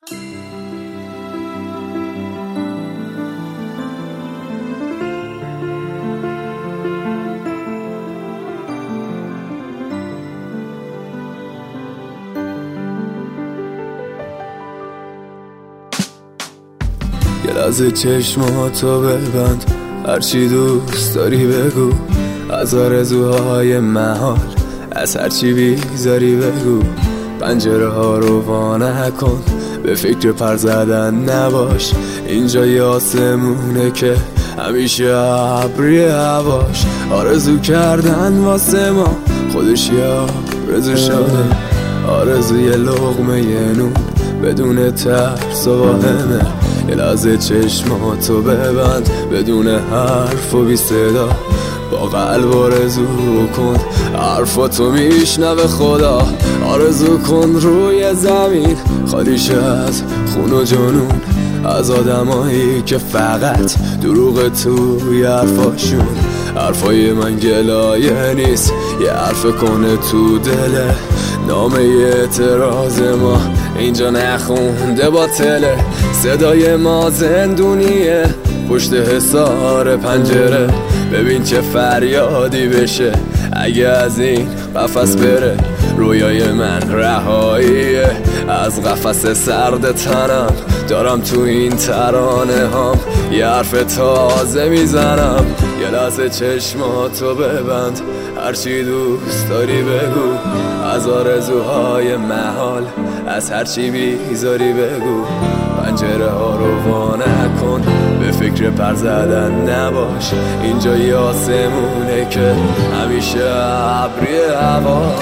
یه لحظه چشماتو ببند، هرچی دوست داری بگو، از آرزوهای محال، از هرچی بیزاری بگو. پنجره ها رو وا نکن، به فکر پر زدن نباش، اینجا یه آسمونه که همیشه ابری هواش. آرزو کردن واسه ما خودش یه آرزو شده، آرزوی لقمه نون بدون ترس و واهمه. یه لحظه چشماتو ببند، بدون حرف و بی صدا، با قلب آرزو کن، حرفاتو میشنوه خدا. آرزو کن روی زمین خالیش از خون و جنون، از آدمایی که فقط دروغ توی حرفاشون. حرفای من گلایه نیست، یه حرف کنه تو دله، نامه اعتراض ما اینجا نخونده باطله. صدای ما زندونیه پشت حصار پنجره، ببین چه فریادی بشه اگه از این قفس بره. رویای من رهاییه از قفس سرد تنم، دارم تو این ترانه هام یه حرف تازه میزنم. یه لحظه چشماتو ببند، هرچی دوست داری بگو، از آرزوهای محال، از هرچی بیزاری بگو. پنجره ها رو وا نکن، به فکر پر زدن نباش، اینجا یه آسمونه که همیشه ابری هوا.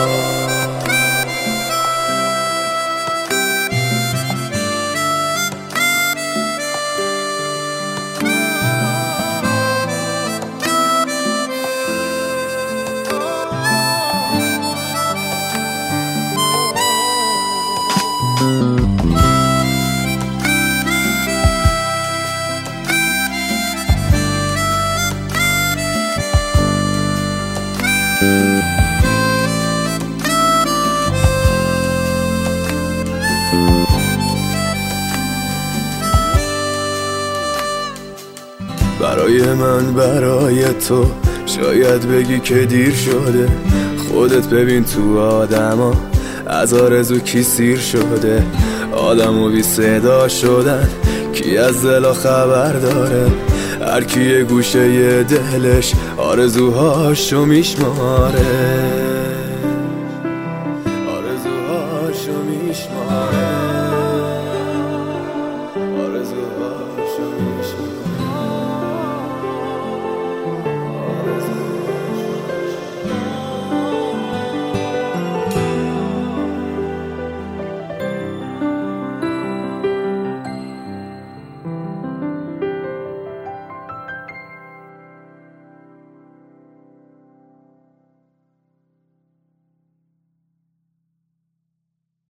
برای من برای تو شاید بگی که دیر شده، خودت ببین تو آدما از آرزو کی سیر شده. آدمو بی صدا شدن، کی از دلا خبر داره، هر کی یه گوشه یه دلش آرزوهاشو میشماره.